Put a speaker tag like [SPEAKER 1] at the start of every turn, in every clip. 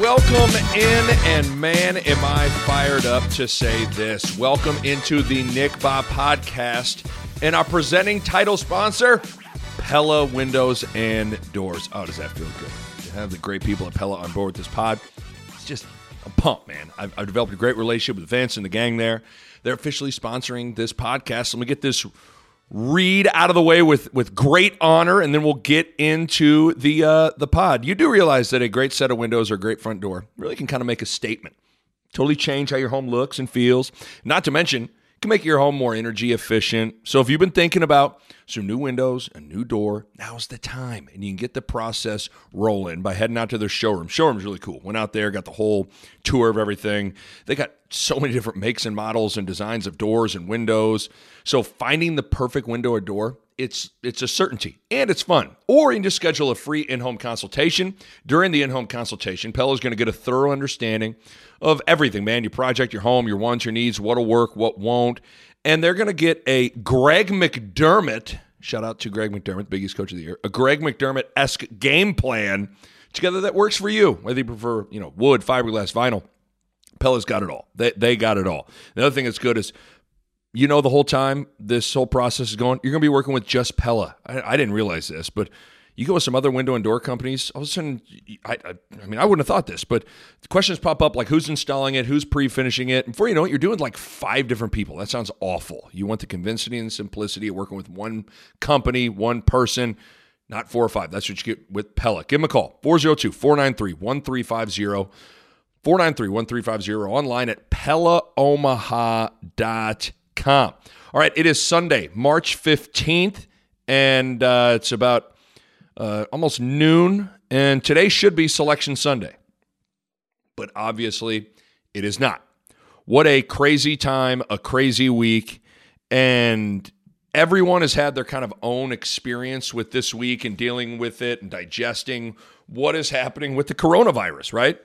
[SPEAKER 1] welcome in, and man, am I fired up to say this. Welcome into the Nick Bob Podcast, and our presenting title sponsor, Pella Windows and Doors. Oh, does that feel good to have the great people at Pella on board with this pod? It's just a pump, man. I've developed a great relationship with Vince and the gang there. They're officially sponsoring this podcast. Let me get this read out of the way with great honor, and then we'll get into the pod. You do realize that a great set of windows or a great front door really can kind of make a statement. Totally change how your home looks and feels. Not to mention, it can make your home more energy efficient. So if you've been thinking about some new windows, a new door, now's the time. And you can get the process rolling by heading out to their showroom. Showroom's really cool. Went out there, got the whole tour of everything. They got so many different makes and models and designs of doors and windows. So finding the perfect window or door, it's a certainty, and it's fun. Or you can just schedule a free in-home consultation. During the in-home consultation, Pella's going to get a thorough understanding of everything, man. Your project, your home, your wants, your needs, what'll work, what won't. And they're going to get a Greg McDermott, shout out to Greg McDermott, Big East Coach of the Year, a Greg McDermott-esque game plan together that works for you, whether you prefer, wood, fiberglass, vinyl. Pella's got it all. They got it all. The other thing that's good is, the whole time this whole process is going, you're going to be working with just Pella. I didn't realize this, but you go with some other window and door companies, all of a sudden, I wouldn't have thought this, but the questions pop up like who's installing it, who's pre-finishing it. And before you know it, you're doing like 5 different people. That sounds awful. You want the convenience and simplicity of working with one company, one person, not 4 or 5. That's what you get with Pella. Give them a call, 402-493-1350, 493-1350, online at PellaOmaha.com. All right, it is Sunday, March 15th, and it's about almost noon, and today should be Selection Sunday. But obviously, it is not. What a crazy time, a crazy week, and everyone has had their kind of own experience with this week and dealing with it and digesting what is happening with the coronavirus, right?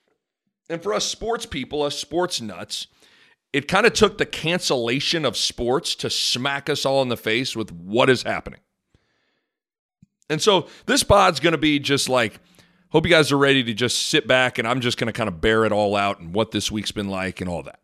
[SPEAKER 1] And for us sports people, us sports nuts, it kind of took the cancellation of sports to smack us all in the face with what is happening. And so this pod's going to be just like, hope you guys are ready to just sit back, and I'm just going to kind of bear it all out and what this week's been like and all that.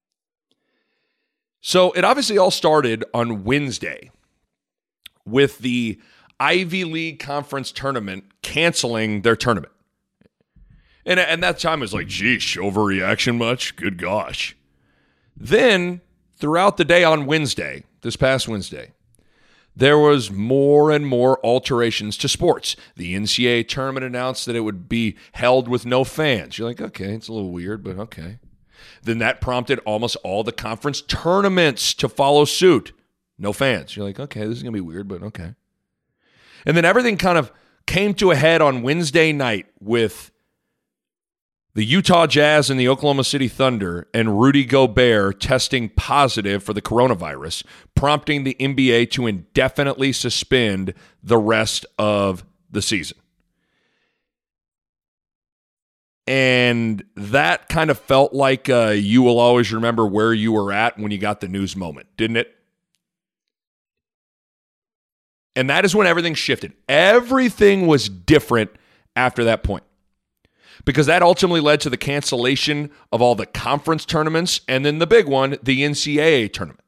[SPEAKER 1] So it obviously all started on Wednesday with the Ivy League Conference tournament canceling their tournament. And that time was like, geesh, overreaction much? Good gosh. Then, throughout the day on Wednesday, this past Wednesday, there was more and more alterations to sports. The NCAA tournament announced that it would be held with no fans. You're like, okay, it's a little weird, but okay. Then that prompted almost all the conference tournaments to follow suit. No fans. You're like, okay, this is going to be weird, but okay. And then everything kind of came to a head on Wednesday night with the Utah Jazz and the Oklahoma City Thunder and Rudy Gobert testing positive for the coronavirus, prompting the NBA to indefinitely suspend the rest of the season. And that kind of felt like you will always remember where you were at when you got the news moment, didn't it? And that is when everything shifted. Everything was different after that point, because that ultimately led to the cancellation of all the conference tournaments, and then the big one, the NCAA tournament.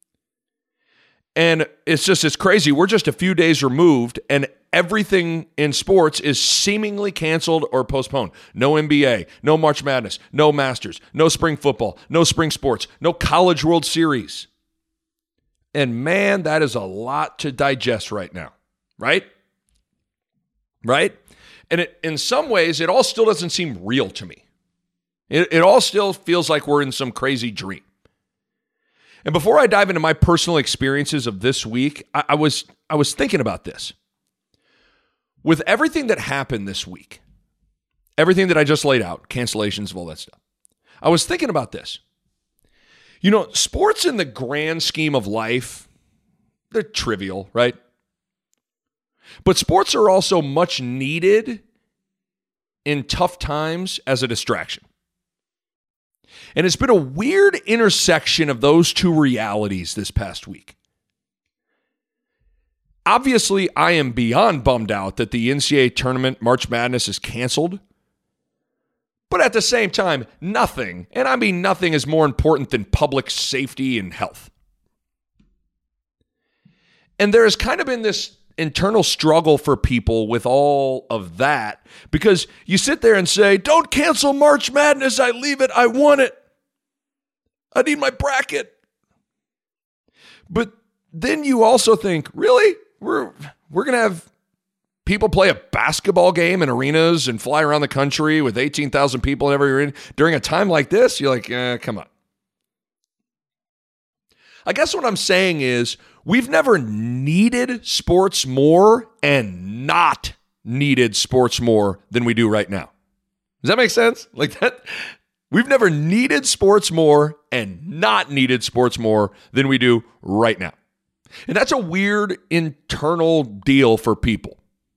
[SPEAKER 1] And it's crazy. We're just a few days removed, and everything in sports is seemingly canceled or postponed. No NBA, no March Madness, no Masters, no spring football, no spring sports, no College World Series. And man, that is a lot to digest right now, right? Right? And in some ways, it all still doesn't seem real to me. It all still feels like we're in some crazy dream. And before I dive into my personal experiences of this week, I was thinking about this. With everything that happened this week, everything that I just laid out, cancellations of all that stuff, I was thinking about this. Sports in the grand scheme of life, they're trivial, right? But sports are also much needed in tough times as a distraction. And it's been a weird intersection of those two realities this past week. Obviously, I am beyond bummed out that the NCAA tournament, March Madness, is canceled. But at the same time, nothing, and I mean nothing, is more important than public safety and health. And there has kind of been this internal struggle for people with all of that, because you sit there and say, don't cancel March Madness. I leave it. I want it. I need my bracket. But then you also think, really? We're going to have people play a basketball game in arenas and fly around the country with 18,000 people in every arena during a time like this? You're like, come on. I guess what I'm saying is we've never needed sports more and not needed sports more than we do right now. Does that make sense? Like that? We've never needed sports more and not needed sports more than we do right now. And that's a weird internal deal for people.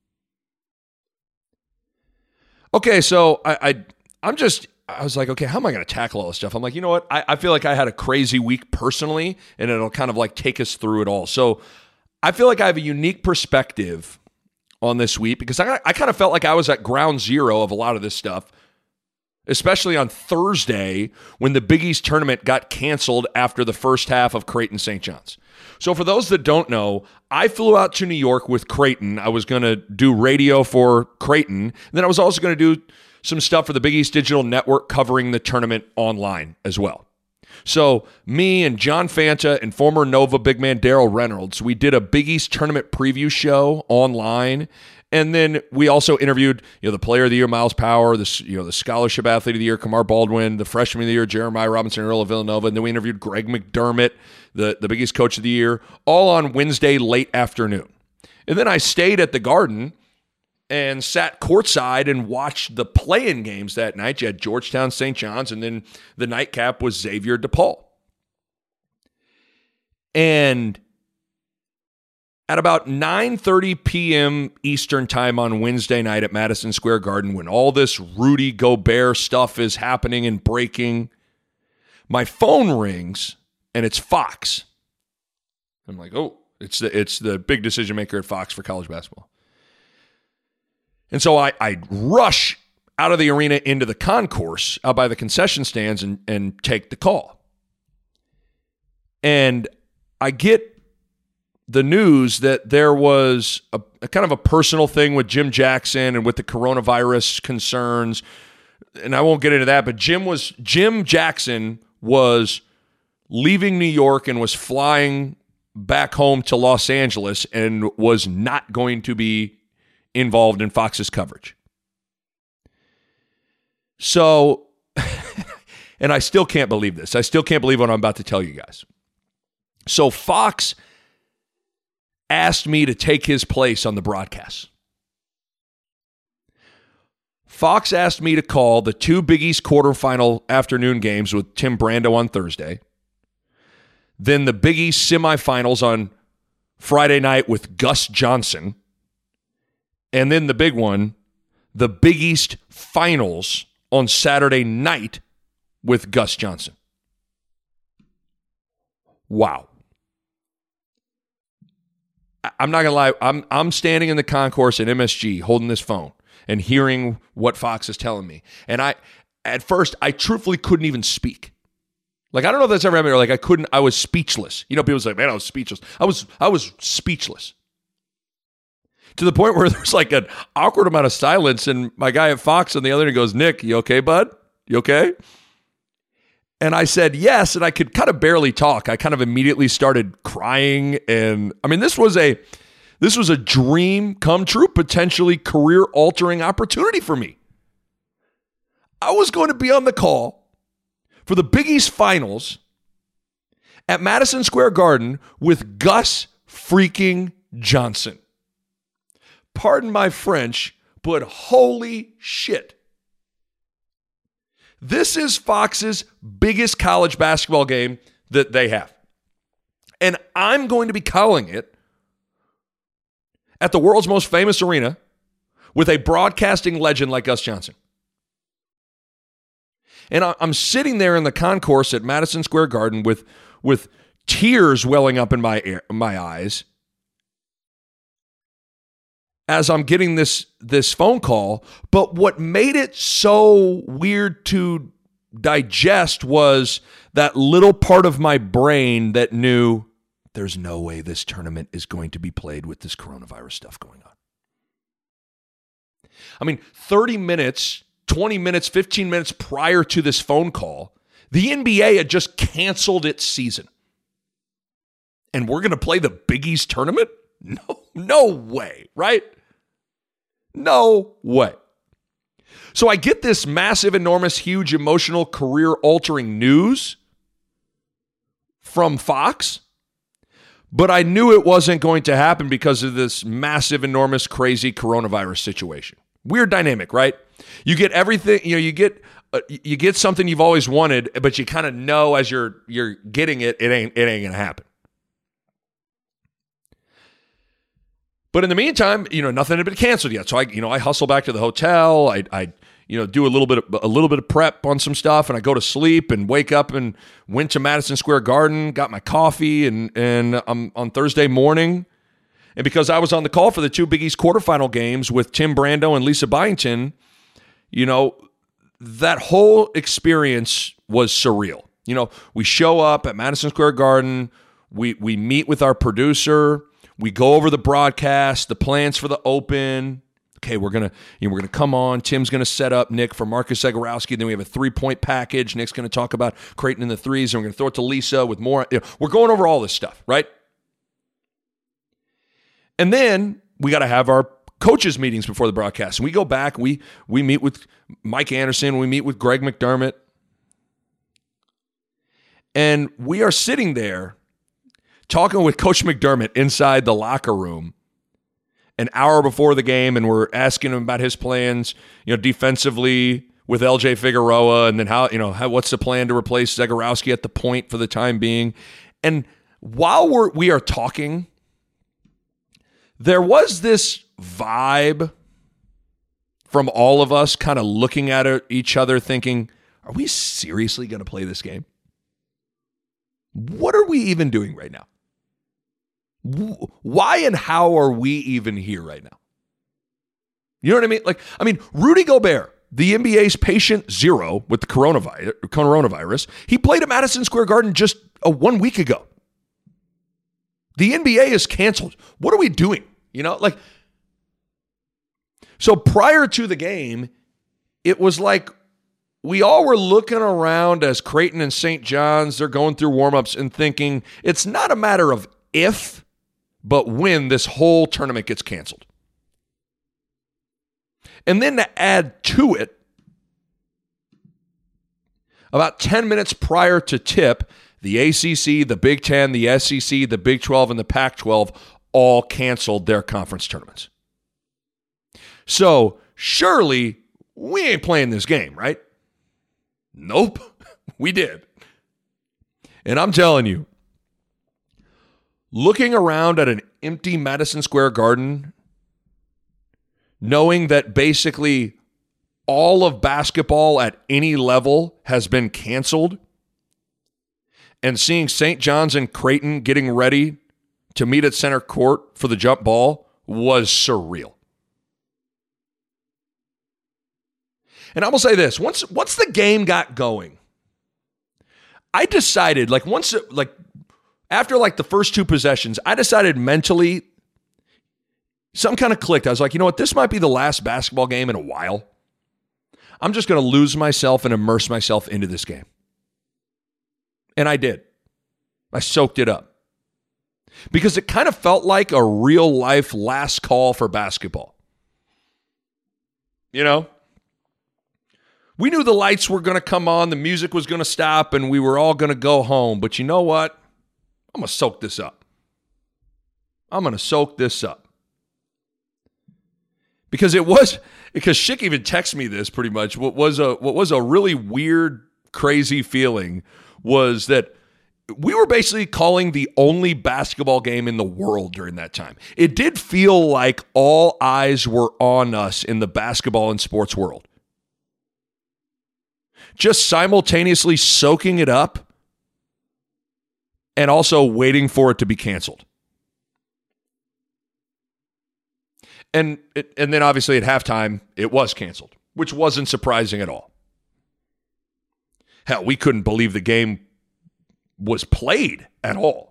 [SPEAKER 1] Okay, so I was like, okay, how am I going to tackle all this stuff? I'm like, you know what? I feel like I had a crazy week personally, and it'll kind of like take us through it all. So I feel like I have a unique perspective on this week because I kind of felt like I was at ground zero of a lot of this stuff, especially on Thursday when the Big East tournament got canceled after the first half of Creighton St. John's. So for those that don't know, I flew out to New York with Creighton. I was going to do radio for Creighton. And then I was also going to do some stuff for the Big East Digital Network covering the tournament online as well. So me and John Fanta and former Nova big man Daryl Reynolds, we did a Big East tournament preview show online. And then we also interviewed, the player of the year, Miles Power, the scholarship athlete of the year, Kamar Baldwin, the freshman of the year, Jeremiah Robinson Earl of Villanova. And then we interviewed Greg McDermott, the Big East coach of the year, all on Wednesday late afternoon. And then I stayed at the Garden and sat courtside and watched the play-in games that night. You had Georgetown, St. John's, and then the nightcap was Xavier DePaul. And at about 9:30 p.m. Eastern time on Wednesday night at Madison Square Garden, when all this Rudy Gobert stuff is happening and breaking, my phone rings, and it's Fox. I'm like, oh, it's the big decision maker at Fox for college basketball. And so I rush out of the arena into the concourse out by the concession stands and take the call. And I get the news that there was a kind of a personal thing with Jim Jackson and with the coronavirus concerns. And I won't get into that, but Jim Jackson was leaving New York and was flying back home to Los Angeles and was not going to be involved in Fox's coverage. So, and I still can't believe this. I still can't believe what I'm about to tell you guys. So Fox asked me to take his place on the broadcast. Fox asked me to call the two Big East quarterfinal afternoon games with Tim Brando on Thursday, then the Big East semifinals on Friday night with Gus Johnson, and then the big one, the Big East finals on Saturday night with Gus Johnson. Wow. I'm not going to lie. I'm standing in the concourse at MSG holding this phone and hearing what Fox is telling me. And at first, I truthfully couldn't even speak. Like, I don't know if that's ever happened, or like I was speechless. People say, man, I was speechless. I was speechless. To the point where there's like an awkward amount of silence, and my guy at Fox on the other end goes, Nick, you okay, bud? You okay? And I said yes, and I could kind of barely talk. I kind of immediately started crying, and I mean, this was a dream come true, potentially career-altering opportunity for me. I was going to be on the call for the Big East Finals at Madison Square Garden with Gus freaking Johnson. Pardon my French, but holy shit. This is Fox's biggest college basketball game that they have. And I'm going to be calling it at the world's most famous arena with a broadcasting legend like Gus Johnson. And I'm sitting there in the concourse at Madison Square Garden with tears welling up in my eyes. as I'm getting this phone call. But what made it so weird to digest was that little part of my brain that knew there's no way this tournament is going to be played with this coronavirus stuff going on. I mean, 30 minutes, 20 minutes, 15 minutes prior to this phone call, the NBA had just canceled its season. And we're going to play the Big East tournament? No way, right? No way. So I get this massive, enormous, huge, emotional, career-altering news from Fox, but I knew it wasn't going to happen because of this massive, enormous, crazy coronavirus situation. Weird dynamic, right? You get everything, you get something you've always wanted, but you kind of know as you're getting it, it ain't going to happen. But in the meantime, nothing had been canceled yet. So I hustle back to the hotel. I do a little bit of prep on some stuff, and I go to sleep and wake up and went to Madison Square Garden, got my coffee, and I'm on Thursday morning. And because I was on the call for the two Big East quarterfinal games with Tim Brando and Lisa Byington, that whole experience was surreal. We show up at Madison Square Garden, we meet with our producer. We go over the broadcast, the plans for the Open. Okay, we're gonna come on. Tim's gonna set up Nick for Marcus Zegarowski. Then we have a 3-point package. Nick's gonna talk about Creighton in the threes, and we're gonna throw it to Lisa with more. We're going over all this stuff, right? And then we got to have our coaches meetings before the broadcast. And we go back. We meet with Mike Anderson. We meet with Greg McDermott, and we are sitting there talking with Coach McDermott inside the locker room an hour before the game, and we're asking him about his plans, defensively with LJ Figueroa, and then what's the plan to replace Zegarowski at the point for the time being. And while we are talking, there was this vibe from all of us kind of looking at each other thinking, are we seriously going to play this game? What are we even doing right now? Why and how are we even here right now? You know what I mean? Rudy Gobert, the NBA's patient zero with the coronavirus, he played at Madison Square Garden just 1 week ago. The NBA is canceled. What are we doing? So prior to the game, it was like we all were looking around as Creighton and St. John's, they're going through warmups and thinking it's not a matter of if, but when this whole tournament gets canceled. And then to add to it, about 10 minutes prior to tip, the ACC, the Big Ten, the SEC, the Big 12, and the Pac-12 all canceled their conference tournaments. So surely we ain't playing this game, right? Nope, we did. And I'm telling you, looking around at an empty Madison Square Garden, knowing that basically all of basketball at any level has been canceled, and seeing St. John's and Creighton getting ready to meet at center court for the jump ball was surreal. And I will say this, once the game got going, I decided, after the first two possessions, I decided mentally, some kind of clicked. I was like, you know what, this might be the last basketball game in a while. I'm just going to lose myself and immerse myself into this game. And I did. I soaked it up. Because it kind of felt like a real life last call for basketball. We knew the lights were going to come on, the music was going to stop, and we were all going to go home. But you know what? I'm going to soak this up. Because Schick even texted me this pretty much. What was a really weird, crazy feeling was that we were basically calling the only basketball game in the world during that time. It did feel like all eyes were on us in the basketball and sports world. Just simultaneously soaking it up and also waiting for it to be canceled. And then obviously at halftime, it was canceled, which wasn't surprising at all. Hell, we couldn't believe the game was played at all.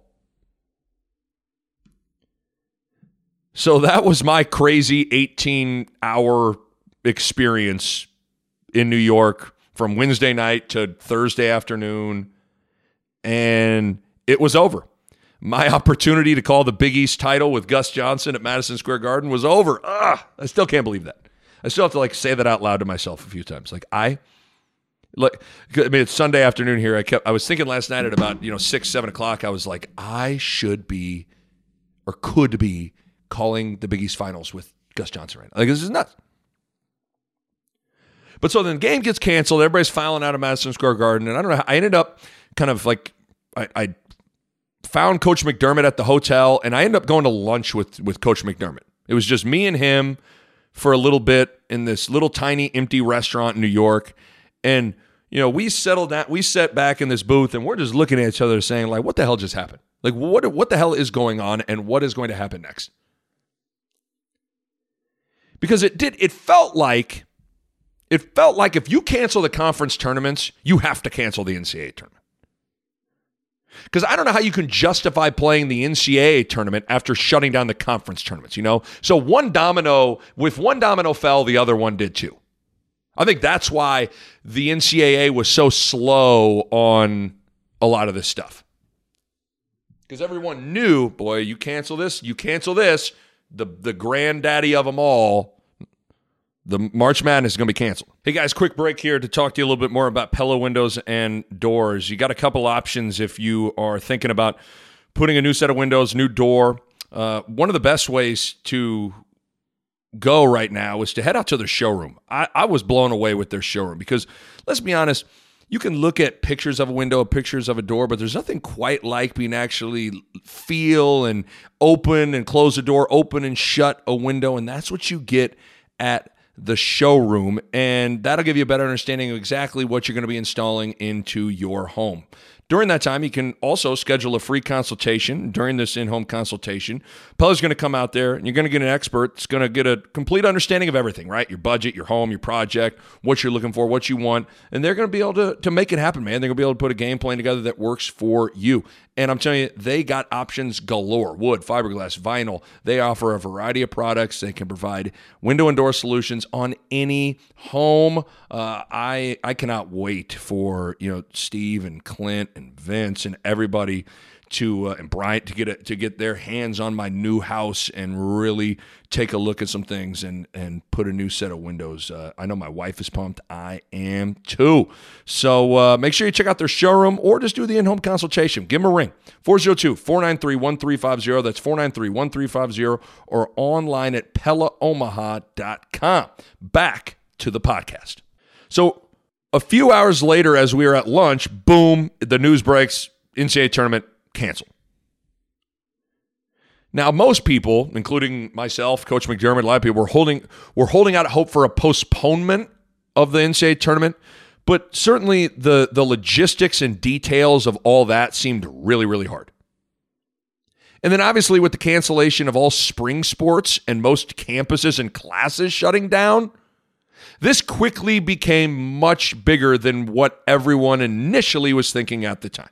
[SPEAKER 1] So that was my crazy 18-hour experience in New York from Wednesday night to Thursday afternoon, and it was over. My opportunity to call the Big East title with Gus Johnson at Madison Square Garden was over. I still can't believe that. I still have to say that out loud to myself a few times. It's Sunday afternoon here. I was thinking last night at about 6, 7 o'clock. I was like, I should be or could be calling the Big East finals with Gus Johnson right now. This is nuts. But so then the game gets canceled. Everybody's filing out of Madison Square Garden. And I don't know how I ended up kind of I found Coach McDermott at the hotel, and I ended up going to lunch with Coach McDermott. It was just me and him for a little bit in this little tiny empty restaurant in New York. And, we settled down, we sat back in this booth, and we're just looking at each other saying, what the hell just happened? What the hell is going on, and what is going to happen next? Because it felt like if you cancel the conference tournaments, you have to cancel the NCAA tournament. Because I don't know how you can justify playing the NCAA tournament after shutting down the conference tournaments, So one domino fell, the other one did too. I think that's why the NCAA was so slow on a lot of this stuff. Because everyone knew, boy, you cancel this, the granddaddy of them all, the March Madness is going to be canceled. Hey guys, quick break here to talk to you a little bit more about Pella Windows and Doors. You got a couple options if you are thinking about putting a new set of windows, new door. One of the best ways to go right now is to head out to their showroom. I was blown away with their showroom because, let's be honest, you can look at pictures of a window, pictures of a door, but there's nothing quite like being actually feel and open and close a door, open and shut a window, and that's what you get at the showroom, and that'll give you a better understanding of exactly what you're going to be installing into your home. During that time, you can also schedule a free consultation. During this in-home consultation, Pella's going to come out there, and you're going to get an expert that's going to get a complete understanding of everything, right? Your budget, your home, your project, what you're looking for, what you want, and they're going to be able to make it happen, man. They're going to be able to put a game plan together that works for you. And I'm telling you, they got options galore. Wood, fiberglass, vinyl. They offer a variety of products. They can provide window and door solutions on any home. I cannot wait for Steve and Clint and Vince and everybody and Bryant to get their hands on my new house and really take a look at some things and put a new set of windows. I know my wife is pumped. I am too. So make sure you check out their showroom or just do the in-home consultation. Give them a ring. 402-493-1350. That's 493-1350 or online at PellaOmaha.com. Back to the podcast. So a few hours later, as we were at lunch, boom, the news breaks, NCAA tournament canceled. Now, most people, including myself, Coach McDermott, a lot of people were holding out hope for a postponement of the NCAA tournament, but certainly the logistics and details of all that seemed really, really hard. And then obviously with the cancellation of all spring sports and most campuses and classes shutting down, this quickly became much bigger than what everyone initially was thinking at the time.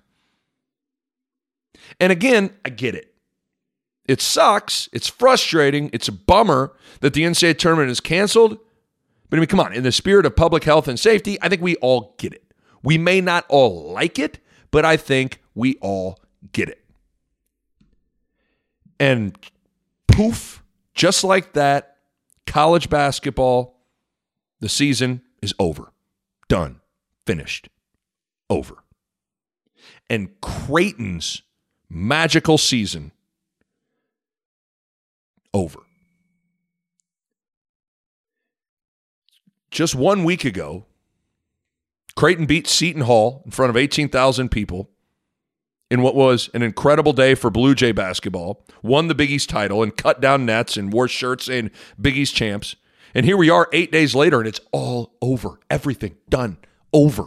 [SPEAKER 1] And again, I get it. It sucks. It's frustrating. It's a bummer that the NCAA tournament is canceled. But I mean, come on. In the spirit of public health and safety, I think we all get it. We may not all like it, but I think we all get it. And poof, just like that, college basketball, the season is over. Done. Finished. Over. And Creighton's magical season over. Just 1 week ago, Creighton beat Seton Hall in front of 18,000 people in what was an incredible day for Blue Jay basketball, won the Big East title and cut down nets and wore shirts saying Big East champs. And here we are 8 days later and it's all over. Everything done. Over.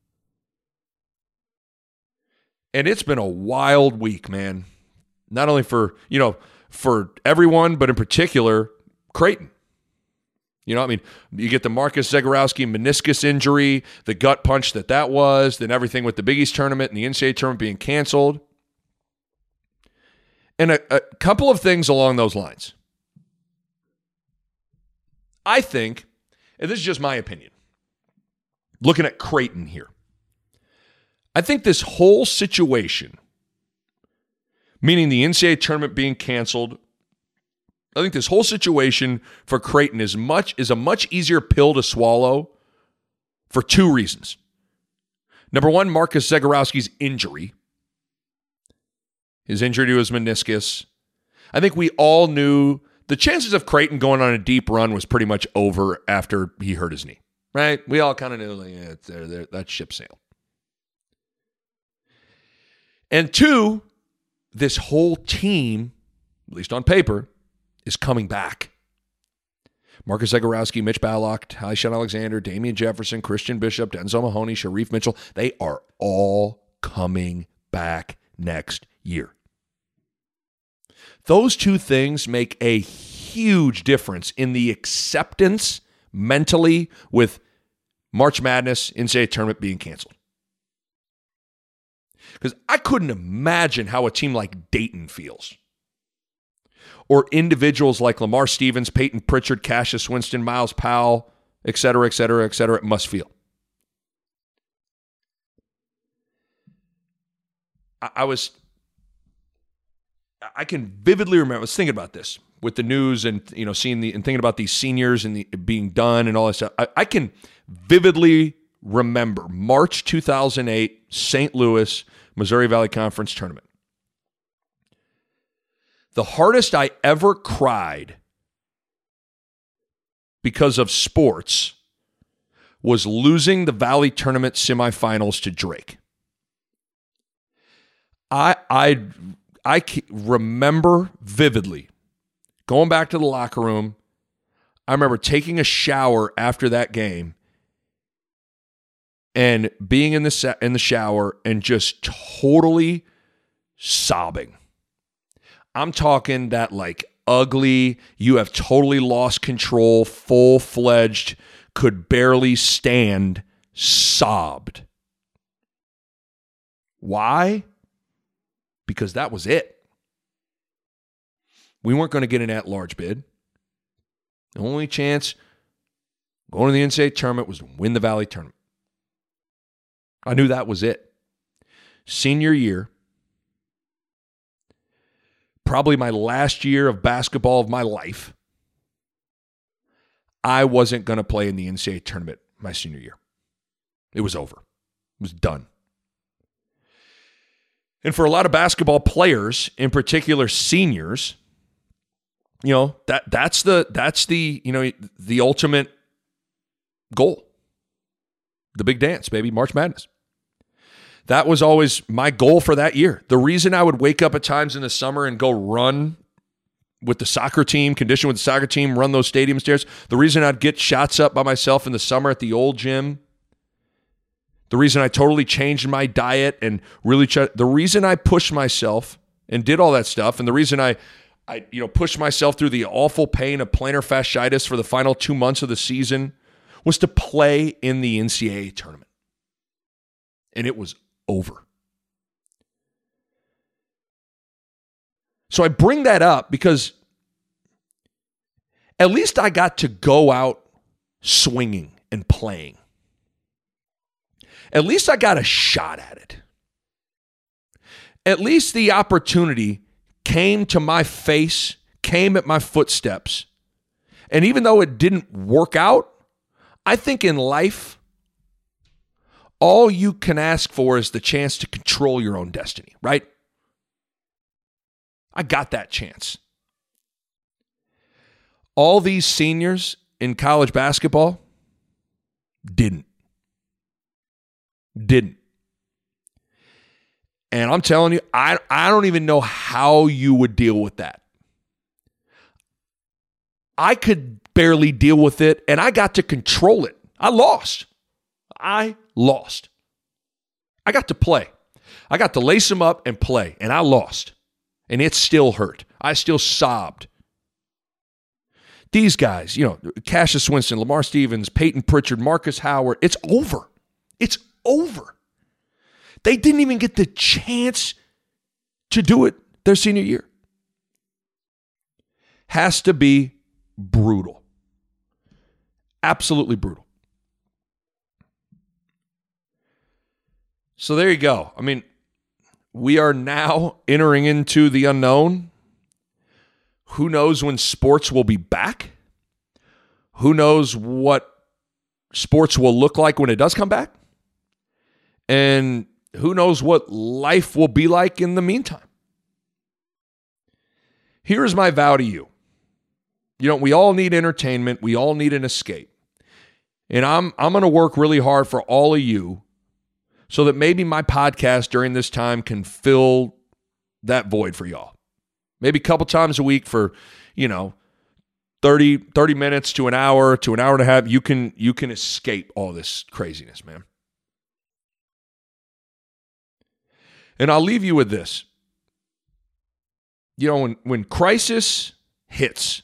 [SPEAKER 1] And it's been a wild week, man. Not only for everyone, but in particular, Creighton. You know, I mean, you get the Marcus Zagorowski meniscus injury, the gut punch that was, then everything with the Big East tournament and the NCAA tournament being canceled. And a couple of things along those lines. I think, and this is just my opinion, looking at Creighton here, I think this whole situation, meaning the NCAA tournament being canceled, I think this whole situation for Creighton is a much easier pill to swallow for two reasons. Number one, Marcus Zagorowski's injury. His injury to his meniscus. I think we all knew the chances of Creighton going on a deep run was pretty much over after he hurt his knee, right? We all kind of knew that ship sailed. And two, this whole team, at least on paper, is coming back. Marcus Zagorowski, Mitch Ballock, Ty-Shon Alexander, Damian Jefferson, Christian Bishop, Denzel Mahoney, Sharif Mitchell, they are all coming back next year. Those two things make a huge difference in the acceptance mentally with March Madness, NCAA tournament being canceled. Because I couldn't imagine how a team like Dayton feels. Or individuals like Lamar Stevens, Peyton Pritchard, Cassius Winston, Miles Powell, et cetera, must feel. I can vividly remember, I was thinking about this with the news and, you know, seeing and thinking about these seniors and being done and all that stuff. I can vividly remember March 2008, St. Louis, Missouri Valley Conference tournament. The hardest I ever cried because of sports was losing the Valley Tournament semifinals to Drake. I remember vividly going back to the locker room. I remember taking a shower after that game and being in the shower and just totally sobbing. I'm talking that like ugly, you have totally lost control, full-fledged, could barely stand, sobbed. Why? Because that was it. We weren't going to get an at-large bid. The only chance going to the NCAA tournament was to win the Valley tournament. I knew that was it. Senior year, probably my last year of basketball of my life, I wasn't going to play in the NCAA tournament my senior year. It was over. It was done. And for a lot of basketball players, in particular seniors, you know, that's the you know, the ultimate goal. The big dance, baby, March Madness. That was always my goal for that year. The reason I would wake up at times in the summer and go run with the soccer team, condition with the soccer team, run those stadium stairs, the reason I'd get shots up by myself in the summer at the old gym, the reason I totally changed my diet and really the reason I pushed myself and did all that stuff, and the reason I pushed myself through the awful pain of plantar fasciitis for the final 2 months of the season was to play in the NCAA tournament. And it was over. So I bring that up because at least I got to go out swinging and playing. At least I got a shot at it. At least the opportunity came to my face, came at my footsteps. And even though it didn't work out, I think in life, all you can ask for is the chance to control your own destiny, right? I got that chance. All these seniors in college basketball didn't. And I'm telling you, I don't even know how you would deal with that. I could barely deal with it, and I got to control it. I lost. I got to play. I got to lace them up and play, and I lost. And it still hurt. I still sobbed. These guys, Cassius Winston, Lamar Stevens, Peyton Pritchard, Marcus Howard, it's over. It's over. They didn't even get the chance to do it their senior year. Has to be brutal. Absolutely brutal. So there you go. I mean, we are now entering into the unknown. Who knows when sports will be back? Who knows what sports will look like when it does come back? And who knows what life will be like in the meantime? Here's my vow to you. We all need entertainment. We all need an escape. And I'm going to work really hard for all of you so that maybe my podcast during this time can fill that void for y'all. Maybe a couple times a week for, 30 minutes to an hour and a half. You can escape all this craziness, man. And I'll leave you with this. When crisis hits,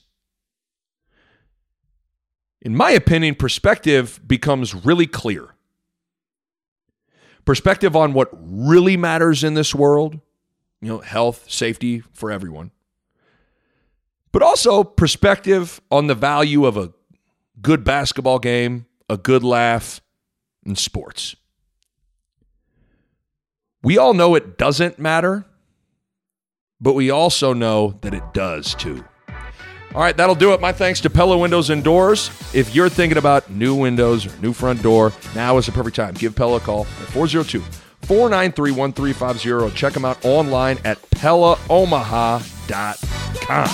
[SPEAKER 1] in my opinion, perspective becomes really clear. Perspective on what really matters in this world, health, safety for everyone. But also perspective on the value of a good basketball game, a good laugh, and sports. We all know it doesn't matter, but we also know that it does too. All right, that'll do it. My thanks to Pella Windows and Doors. If you're thinking about new windows or new front door, now is the perfect time. Give Pella a call at 402-493-1350. Check them out online at PellaOmaha.com.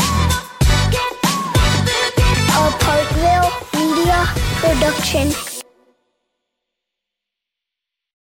[SPEAKER 2] A Parkville Media Production.